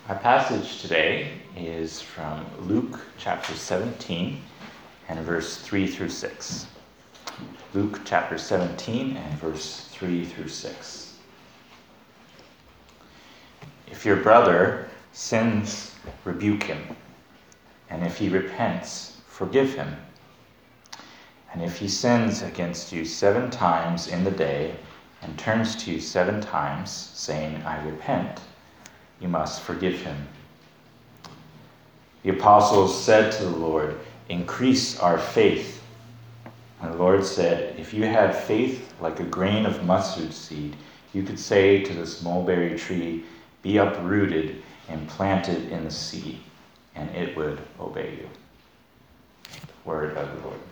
Our passage today is from Luke chapter 17 and verse 3 through 6. Luke chapter 17 and verse 3 through 6. If your brother sins, rebuke him, and if he repents, forgive him. And if he sins against you 7 times in the day and turns to you 7 times, saying, I repent, you must forgive him. The apostles said to the Lord, increase our faith. And the Lord said, if you had faith like a grain of mustard seed, you could say to this mulberry tree, be uprooted and planted in the sea, and it would obey you. The word of the Lord.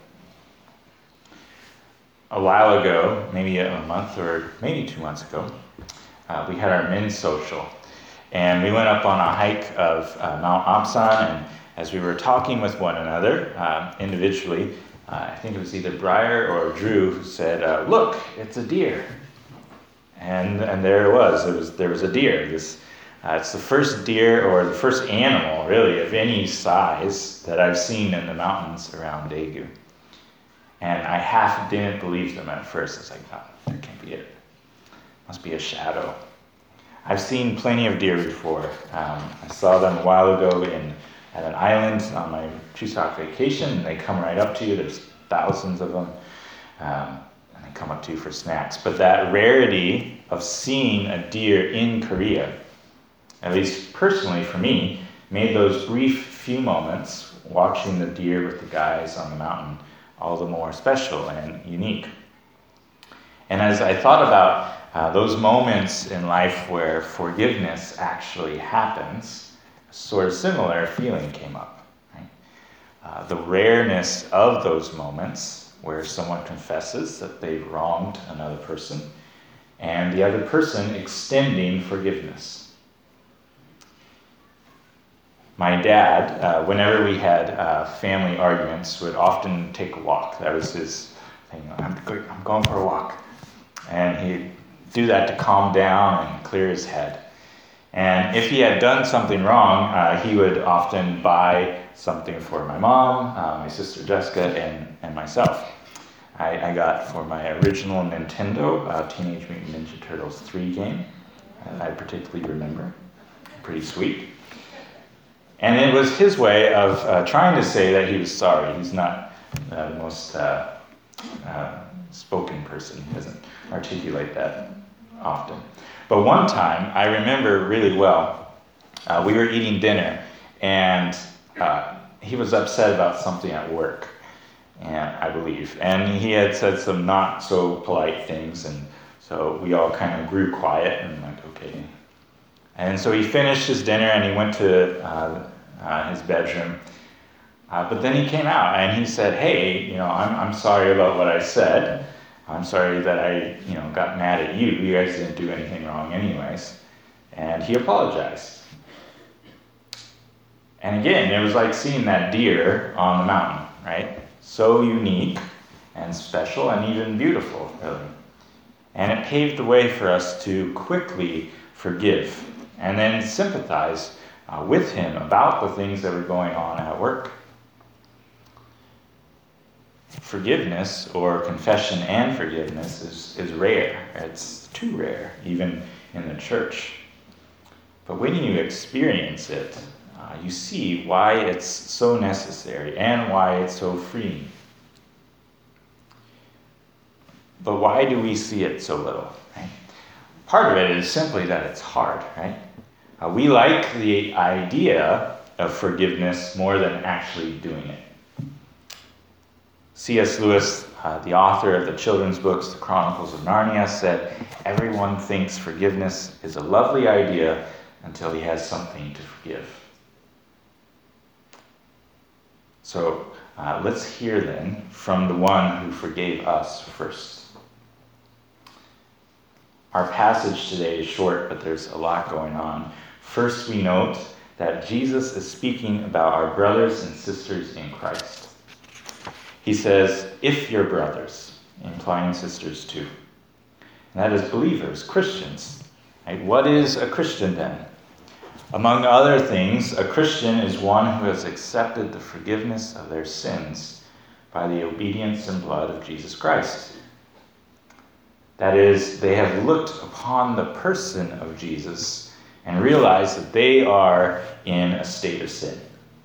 A while ago, maybe a month or maybe 2 months ago, we had our men's social. And we went up on a hike of Mount Opsan, and as we were talking with one another individually, I think it was either Briar or Drew who said, look, it's a deer. And there it was. There was a deer. It's the first deer, or the first animal, really, of any size that I've seen in the mountains around Daegu. And I half didn't believe them at first. It's like, oh, that can't be it. Must be a shadow. I've seen plenty of deer before. I saw them a while ago at an island on my Chuseok vacation, and they come right up to you. There's thousands of them, and they come up to you for snacks. But that rarity of seeing a deer in Korea, at least personally for me, made those brief few moments watching the deer with the guys on the mountain all the more special and unique. And as I thought about those moments in life where forgiveness actually happens, a sort of similar feeling came up. Right? The rareness of those moments where someone confesses that they've wronged another person, and the other person extending forgiveness. My dad, whenever we had family arguments, would often take a walk. That was his thing. I'm going for a walk. And he'd do that to calm down and clear his head. And if he had done something wrong, he would often buy something for my mom, my sister Jessica, and myself. I got for my original Nintendo, Teenage Mutant Ninja Turtles 3 game. I particularly remember. Pretty sweet. And it was his way of trying to say that he was sorry. He's not the most spoken person. He doesn't articulate that often. But one time, I remember really well, we were eating dinner, and he was upset about something at work, and I believe. And he had said some not so polite things, and so we all kind of grew quiet and like, okay. And so he finished his dinner and he went to his bedroom. But then he came out and he said, hey, I'm sorry about what I said. I'm sorry that I, got mad at you. You guys didn't do anything wrong anyways. And he apologized. And again, it was like seeing that deer on the mountain, right? So unique and special and even beautiful, really. And it paved the way for us to quickly forgive and then sympathize with him about the things that were going on at work. Forgiveness, or confession and forgiveness, is rare. It's too rare, even in the church. But when you experience it, you see why it's so necessary and why it's so freeing. But why do we see it so little? Right? Part of it is simply that it's hard, right? We like the idea of forgiveness more than actually doing it. C.S. Lewis, the author of the children's books, The Chronicles of Narnia, said, everyone thinks forgiveness is a lovely idea until he has something to forgive. So let's hear then from the one who forgave us first. Our passage today is short, but there's a lot going on. First, we note that Jesus is speaking about our brothers and sisters in Christ. He says, if your brothers, implying sisters too. And that is believers, Christians. Right? What is a Christian then? Among other things, a Christian is one who has accepted the forgiveness of their sins by the obedience and blood of Jesus Christ. That is, they have looked upon the person of Jesus and realized that they are in a state of sin.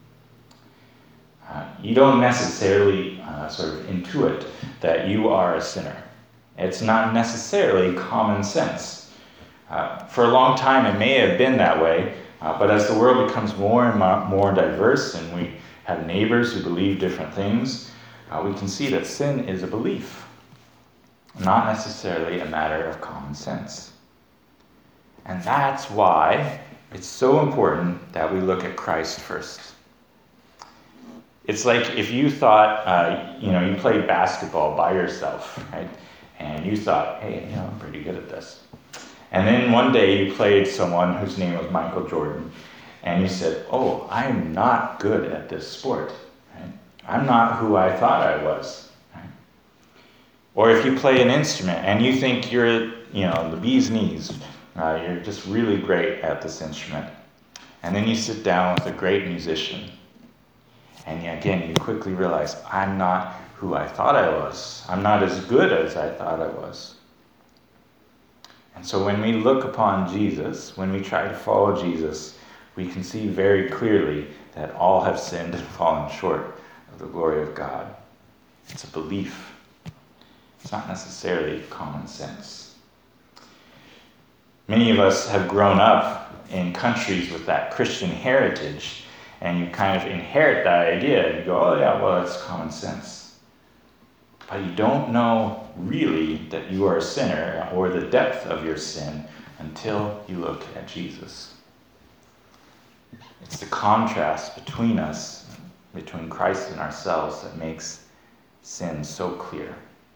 You don't necessarily sort of intuit that you are a sinner. It's not necessarily common sense. For a long time, it may have been that way, but as the world becomes more and more diverse and we have neighbors who believe different things, we can see that sin is a belief, not necessarily a matter of common sense. And that's why it's so important that we look at Christ first. It's like if you thought, you played basketball by yourself, right? And you thought, hey, I'm pretty good at this. And then one day you played someone whose name was Michael Jordan, and you said, oh, I'm not good at this sport. Right? I'm not who I thought I was. Right? Or if you play an instrument and you think you're, the bee's knees, you're just really great at this instrument. And then you sit down with a great musician, and again, you quickly realize, I'm not who I thought I was. I'm not as good as I thought I was. And so when we look upon Jesus, when we try to follow Jesus, we can see very clearly that all have sinned and fallen short of the glory of God. It's a belief. It's not necessarily common sense. Many of us have grown up in countries with that Christian heritage, and you kind of inherit that idea, and you go, oh yeah, well, that's common sense. But you don't know really that you are a sinner or the depth of your sin until you look at Jesus. It's the contrast between us, between Christ and ourselves, that makes sin so clear.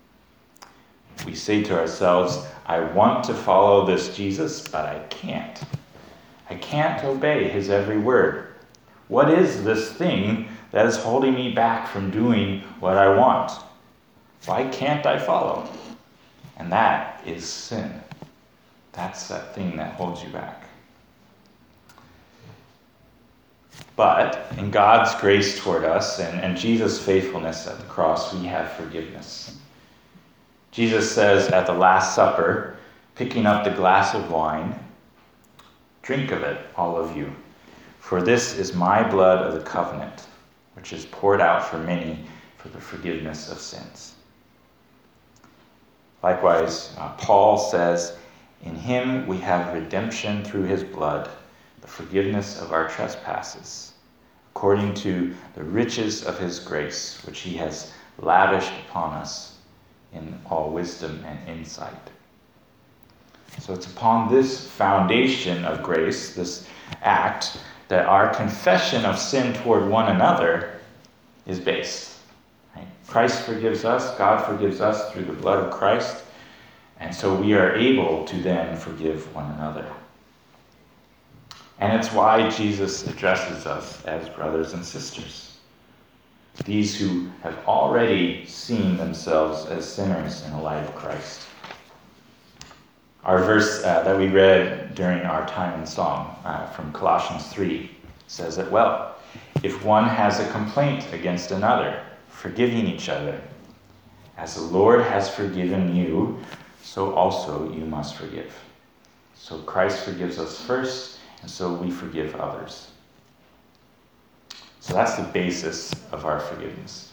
We say to ourselves, I want to follow this Jesus, but I can't. I can't obey his every word. What is this thing that is holding me back from doing what I want? Why can't I follow? And that is sin. That's that thing that holds you back. But in God's grace toward us and Jesus' faithfulness at the cross, we have forgiveness. Jesus says at the Last Supper, picking up the glass of wine, drink of it, all of you, for this is my blood of the covenant, which is poured out for many for the forgiveness of sins. Likewise, Paul says, in him we have redemption through his blood, the forgiveness of our trespasses, according to the riches of his grace, which he has lavished upon us in all wisdom and insight. So it's upon this foundation of grace, this act, that our confession of sin toward one another is based. Right? Christ forgives us, God forgives us through the blood of Christ, and so we are able to then forgive one another. And it's why Jesus addresses us as brothers and sisters, these who have already seen themselves as sinners in the light of Christ. Our verse that we read during our time in song from Colossians 3 says it well. If one has a complaint against another, forgiving each other, as the Lord has forgiven you, so also you must forgive. So Christ forgives us first, and so we forgive others. So that's the basis of our forgiveness.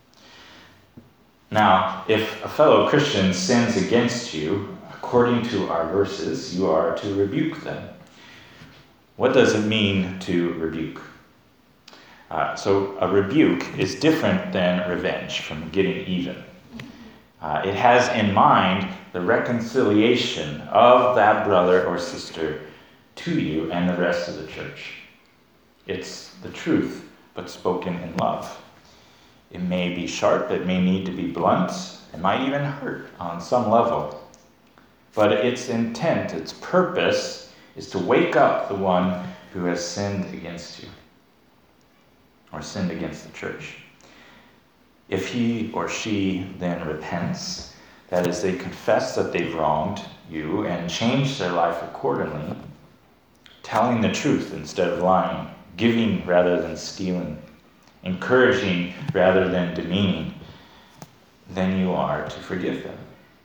Now, if a fellow Christian sins against you, according to our verses, you are to rebuke them. What does it mean to rebuke? So a rebuke is different than revenge, from getting even. It has in mind the reconciliation of that brother or sister to you and the rest of the church. It's the truth, but spoken in love. It may be sharp, it may need to be blunt, it might even hurt on some level. But its intent, its purpose, is to wake up the one who has sinned against you, or sinned against the church. If he or she then repents, that is, they confess that they've wronged you and change their life accordingly, telling the truth instead of lying, giving rather than stealing, encouraging rather than demeaning, then you are to forgive them.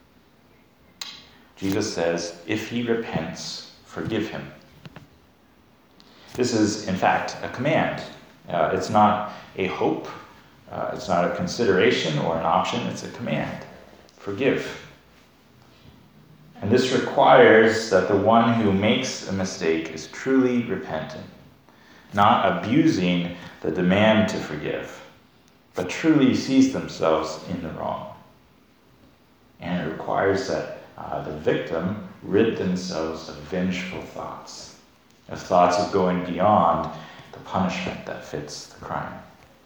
Jesus says, if he repents, forgive him. This is, in fact, a command. It's not a hope. It's not a consideration or an option. It's a command. Forgive. And this requires that the one who makes a mistake is truly repentant, not abusing the demand to forgive, but truly sees themselves in the wrong. And it requires that the victim rid themselves of vengeful thoughts, of thoughts of going beyond the punishment that fits the crime.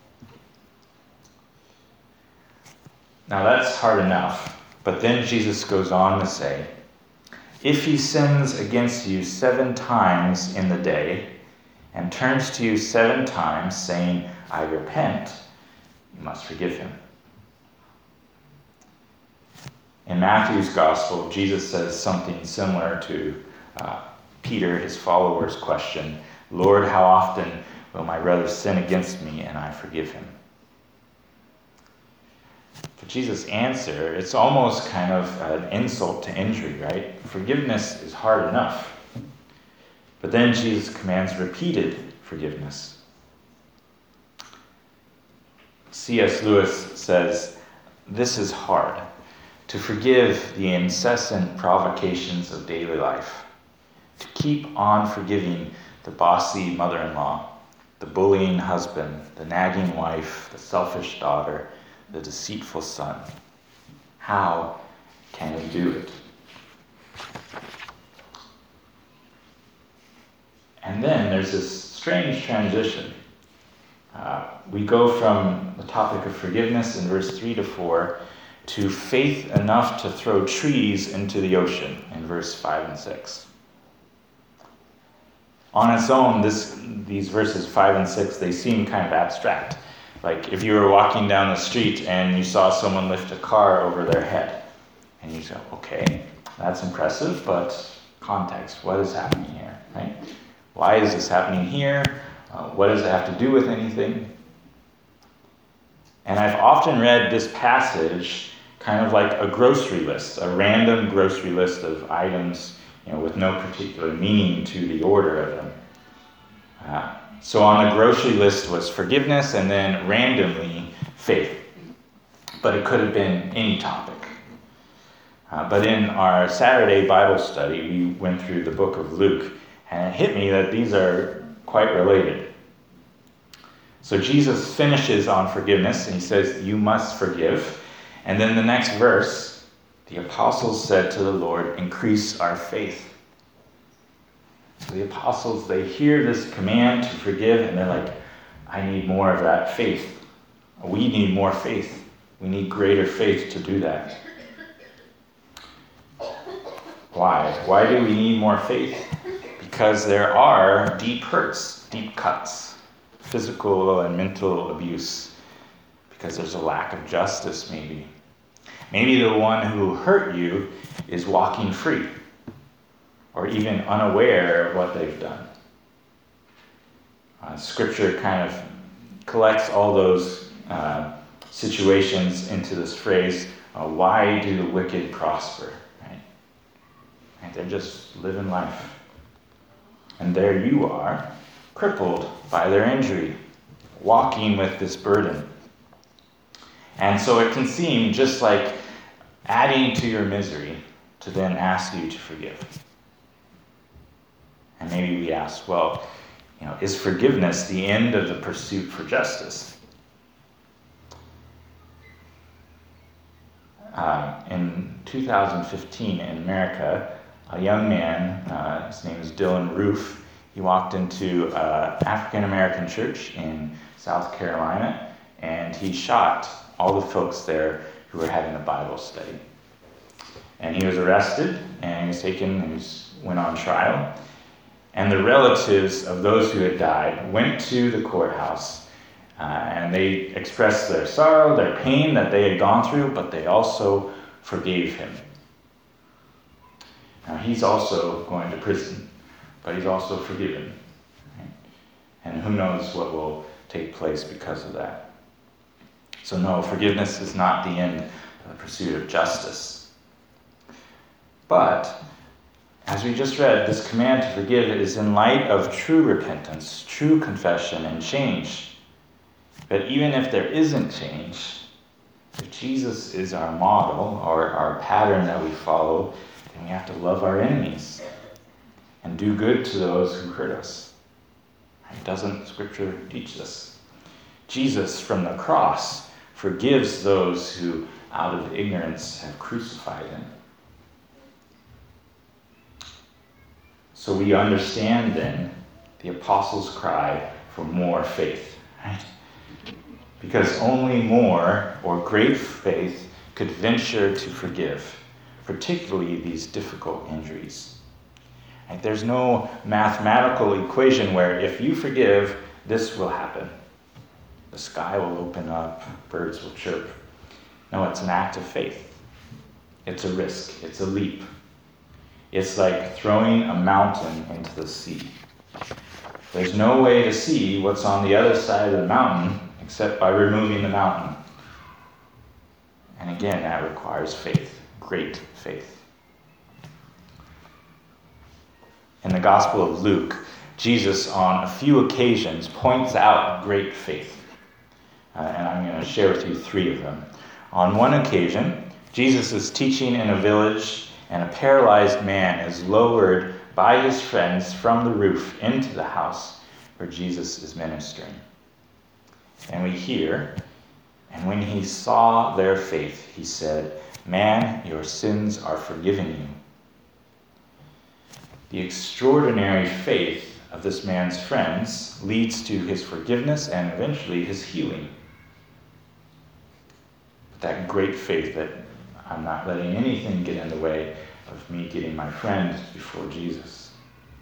Now that's hard enough, but then Jesus goes on to say, if he sins against you 7 times in the day and turns to you 7 times saying, I repent, you must forgive him. In Matthew's gospel, Jesus says something similar to Peter, his follower's question, Lord, how often will my brother sin against me and I forgive him? For Jesus' answer, it's almost kind of an insult to injury, right? Forgiveness is hard enough. But then Jesus commands repeated forgiveness. C.S. Lewis says, this is hard, to forgive the incessant provocations of daily life, to keep on forgiving the bossy mother-in-law, the bullying husband, the nagging wife, the selfish daughter, the deceitful son. How can we do it? And then there's this strange transition. We go from the topic of forgiveness in verse 3 to 4 to faith enough to throw trees into the ocean in verse 5 and 6. On its own, these verses 5 and 6, they seem kind of abstract. Like if you were walking down the street and you saw someone lift a car over their head, and you say, okay, that's impressive, but context, what is happening here, right? Why is this happening here? What does it have to do with anything? And I've often read this passage kind of like a grocery list, a random grocery list of items, with no particular meaning to the order of them. So on the grocery list was forgiveness and then randomly faith. But it could have been any topic. But in our Saturday Bible study, we went through the book of Luke, and it hit me that these are quite related. So Jesus finishes on forgiveness, and he says, you must forgive. And then the next verse, the apostles said to the Lord, increase our faith. So the apostles, they hear this command to forgive, and they're like, I need more of that faith. We need more faith. We need greater faith to do that. Why? Why do we need more faith? Because there are deep hurts, deep cuts, physical and mental abuse. Because there's a lack of justice, maybe. Maybe the one who hurt you is walking free, or even unaware of what they've done. Scripture kind of collects all those situations into this phrase, why do the wicked prosper? Right? They're just living life. And there you are, crippled by their injury, walking with this burden. And so it can seem just like adding to your misery to then ask you to forgive. And maybe we ask, well, is forgiveness the end of the pursuit for justice? In 2015 in America, a young man, his name is Dylan Roof, he walked into an African-American church in South Carolina, and he shot all the folks there who were having a Bible study. And he was arrested, and he was taken and went on trial. And the relatives of those who had died went to the courthouse, and they expressed their sorrow, their pain that they had gone through, but they also forgave him. Now he's also going to prison, but he's also forgiven. Right? And who knows what will take place because of that. So no, forgiveness is not the end of the pursuit of justice. But, as we just read, this command to forgive is in light of true repentance, true confession, and change. But even if there isn't change, if Jesus is our model or our pattern that we follow, then we have to love our enemies and do good to those who hurt us. Doesn't Scripture teach this? Jesus from the cross forgives those who, out of ignorance, have crucified him. So we understand then the apostles' cry for more faith, right? Because only more or great faith could venture to forgive, particularly these difficult injuries. Right? There's no mathematical equation where if you forgive, this will happen. The sky will open up, birds will chirp. No, it's an act of faith. It's a risk, it's a leap. It's like throwing a mountain into the sea. There's no way to see what's on the other side of the mountain except by removing the mountain. And again, that requires faith, great faith. In the Gospel of Luke, Jesus on a few occasions points out great faith. And I'm going to share with you 3 of them. On one occasion, Jesus is teaching in a village, and a paralyzed man is lowered by his friends from the roof into the house where Jesus is ministering. And we hear, and when he saw their faith, he said, "Man, your sins are forgiven you." The extraordinary faith of this man's friends leads to his forgiveness and eventually his healing. But that great faith that I'm not letting anything get in the way of me getting my friend before Jesus.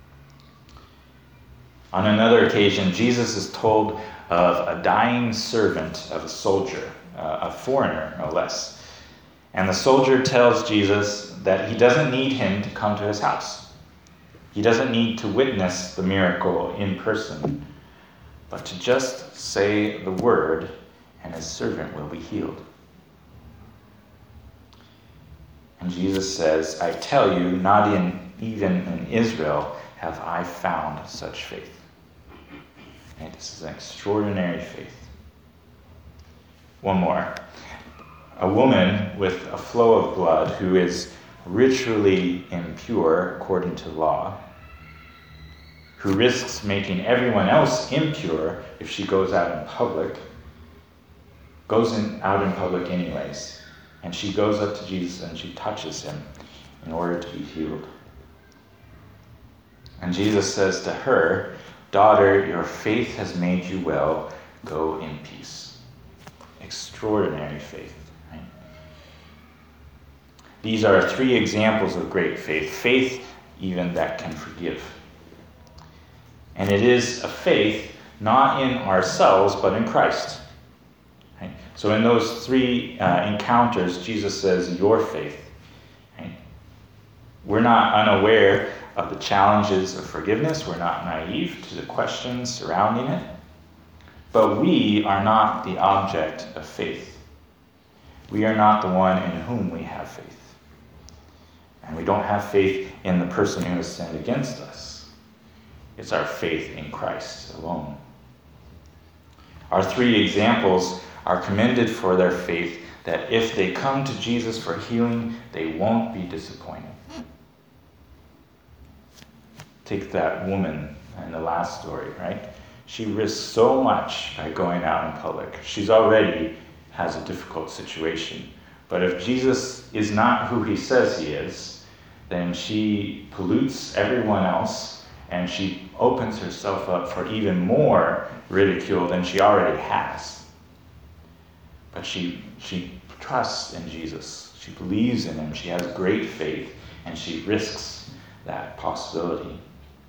On another occasion, Jesus is told of a dying servant of a soldier, a foreigner, no less. And the soldier tells Jesus that he doesn't need him to come to his house. He doesn't need to witness the miracle in person, but to just say the word, and his servant will be healed. And Jesus says, "I tell you, not even in Israel have I found such faith." And this is an extraordinary faith. One more. A woman with a flow of blood who is ritually impure according to law, who risks making everyone else impure if she goes out in public, out in public anyways. And she goes up to Jesus and she touches him in order to be healed. And Jesus says to her, "Daughter, your faith has made you well. Go in peace." Extraordinary faith. Right? These are 3 examples of great faith. Faith even that can forgive. And it is a faith not in ourselves, but in Christ. Right? So in those 3 encounters, Jesus says, "Your faith." Right? We're not unaware of the challenges of forgiveness. We're not naive to the questions surrounding it. But we are not the object of faith. We are not the one in whom we have faith. And we don't have faith in the person who has sinned against us. It's our faith in Christ alone. Our 3 examples are commended for their faith, that if they come to Jesus for healing, they won't be disappointed. Take that woman in the last story, right? She risks so much by going out in public. She's already has a difficult situation. But if Jesus is not who he says he is, then she pollutes everyone else, and she opens herself up for even more ridicule than she already has. But she trusts in Jesus. She believes in him. She has great faith, and she risks that possibility.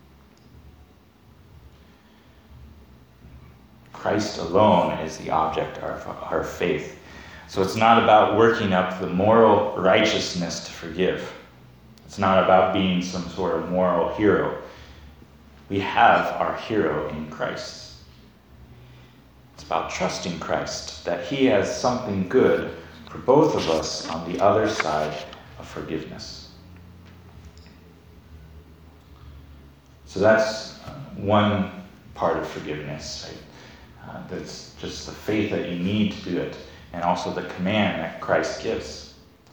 Christ alone is the object of our faith. So it's not about working up the moral righteousness to forgive. It's not about being some sort of moral hero. We have our hero in Christ. It's about trusting Christ, that he has something good for both of us on the other side of forgiveness. So that's one part of forgiveness, right? That's just the faith that you need to do it, and also the command that Christ gives.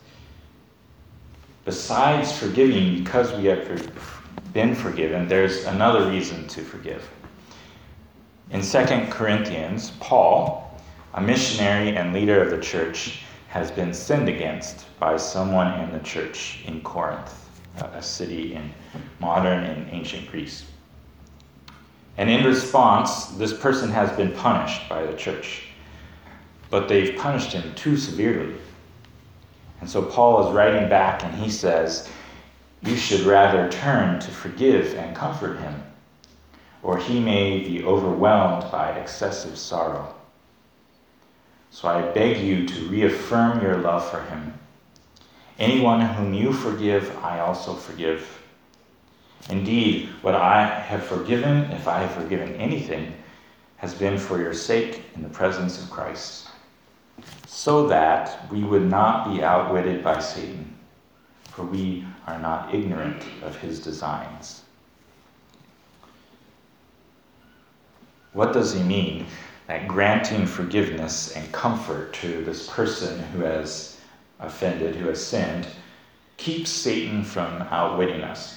Besides forgiving, because we have been forgiven, there's another reason to forgive. In 2 Corinthians, Paul, a missionary and leader of the church, has been sinned against by someone in the church in Corinth, a city in modern and ancient Greece. And in response, this person has been punished by the church, but they've punished him too severely. And so Paul is writing back and he says, you should rather turn to forgive and comfort him, or he may be overwhelmed by excessive sorrow. So I beg you to reaffirm your love for him. Anyone whom you forgive, I also forgive. Indeed, what I have forgiven, if I have forgiven anything, has been for your sake in the presence of Christ, so that we would not be outwitted by Satan, for we are not ignorant of his designs. What does he mean that granting forgiveness and comfort to this person who has offended, who has sinned, keeps Satan from outwitting us?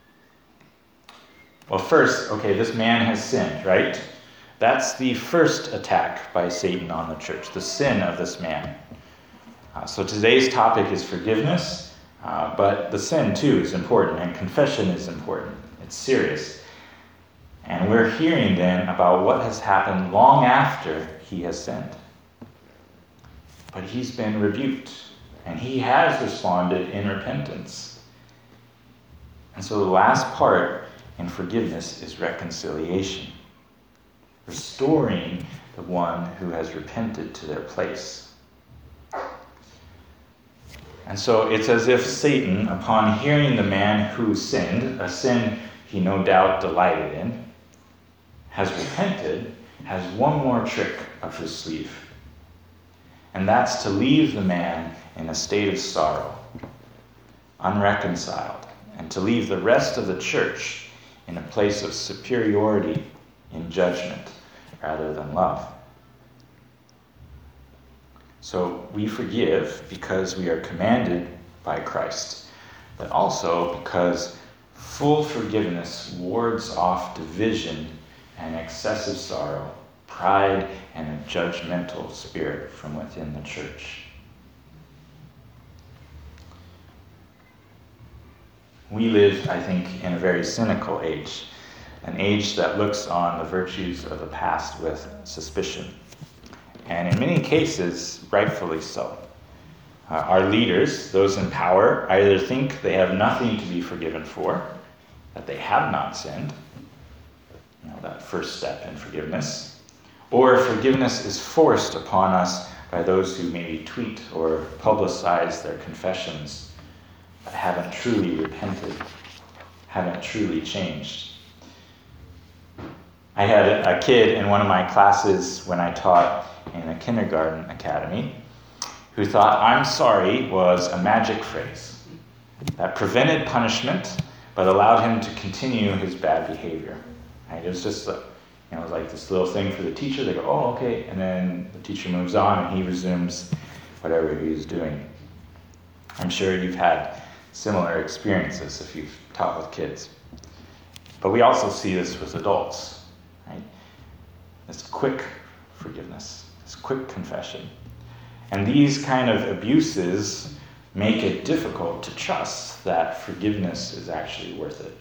Well, first, this man has sinned, right? That's the first attack by Satan on the church, the sin of this man. So today's topic is forgiveness, but the sin too is important, and confession is important. It's serious. And we're hearing then about what has happened long after he has sinned. But he's been rebuked, and he has responded in repentance. And so the last part in forgiveness is reconciliation, restoring the one who has repented to their place. And so it's as if Satan, upon hearing the man who sinned, a sin he no doubt delighted in, has repented, has one more trick up his sleeve. And that's to leave the man in a state of sorrow, unreconciled, and to leave the rest of the church in a place of superiority in judgment rather than love. So we forgive because we are commanded by Christ, but also because full forgiveness wards off division and excessive sorrow, pride, and a judgmental spirit from within the church. We live, I think, in a very cynical age, an age that looks on the virtues of the past with suspicion, and in many cases, rightfully so. Our leaders, those in power, either think they have nothing to be forgiven for, that they have not sinned, that first step in forgiveness, or forgiveness is forced upon us by those who maybe tweet or publicize their confessions but haven't truly repented, haven't truly changed. I had a kid in one of my classes when I taught in a kindergarten academy who thought "I'm sorry" was a magic phrase that prevented punishment but allowed him to continue his bad behavior. Right? It was just it was like this little thing for the teacher. They go, "Oh, okay," and then the teacher moves on and he resumes whatever he was doing. I'm sure you've had similar experiences if you've taught with kids. But we also see this with adults, right? This quick forgiveness, this quick confession. And these kind of abuses make it difficult to trust that forgiveness is actually worth it.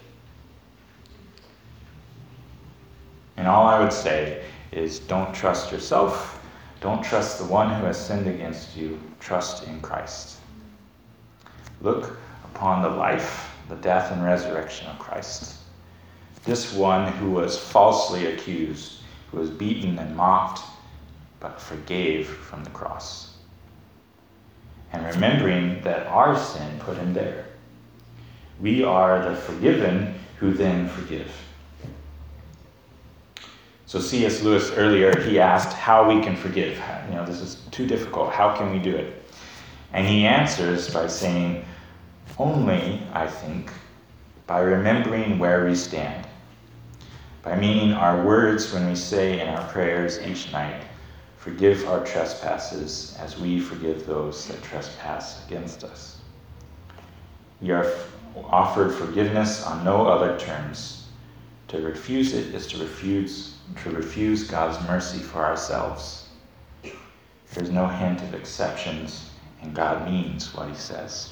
And all I would say is don't trust yourself, don't trust the one who has sinned against you, trust in Christ. Look upon the life, the death, and resurrection of Christ. This one who was falsely accused, who was beaten and mocked, but forgave from the cross. And remembering that our sin put him there. We are the forgiven who then forgive. So C.S. Lewis earlier, he asked how we can forgive. This is too difficult. How can we do it? And he answers by saying, only, I think, by remembering where we stand, by meaning our words when we say in our prayers each night, forgive our trespasses as we forgive those that trespass against us. We are offered forgiveness on no other terms. To refuse it is to refuse God's mercy for ourselves. There's no hint of exceptions, and God means what he says.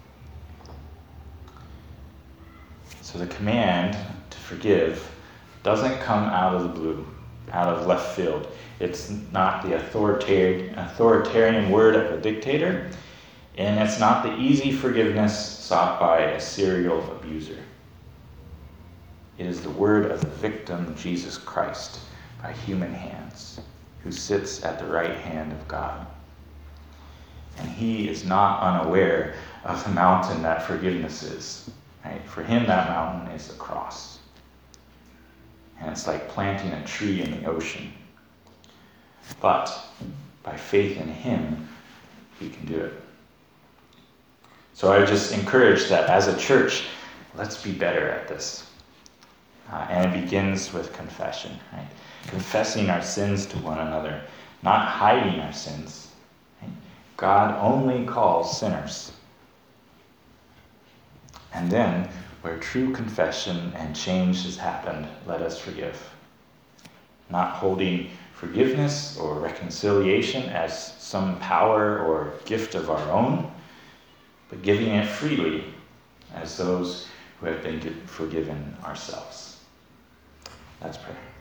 So the command to forgive doesn't come out of the blue, out of left field. It's not the authoritarian word of a dictator, and it's not the easy forgiveness sought by a serial abuser. It is the word of the victim, Jesus Christ, by human hands, who sits at the right hand of God. And he is not unaware of the mountain that forgiveness is. Right? For him, that mountain is the cross. And it's like planting a tree in the ocean. But by faith in him, we can do it. So I just encourage that as a church, let's be better at this. And it begins with confession, right? Confessing our sins to one another, not hiding our sins. Right? God only calls sinners. And then, where true confession and change has happened, let us forgive. Not holding forgiveness or reconciliation as some power or gift of our own, but giving it freely as those who have been forgiven ourselves. Let's pray.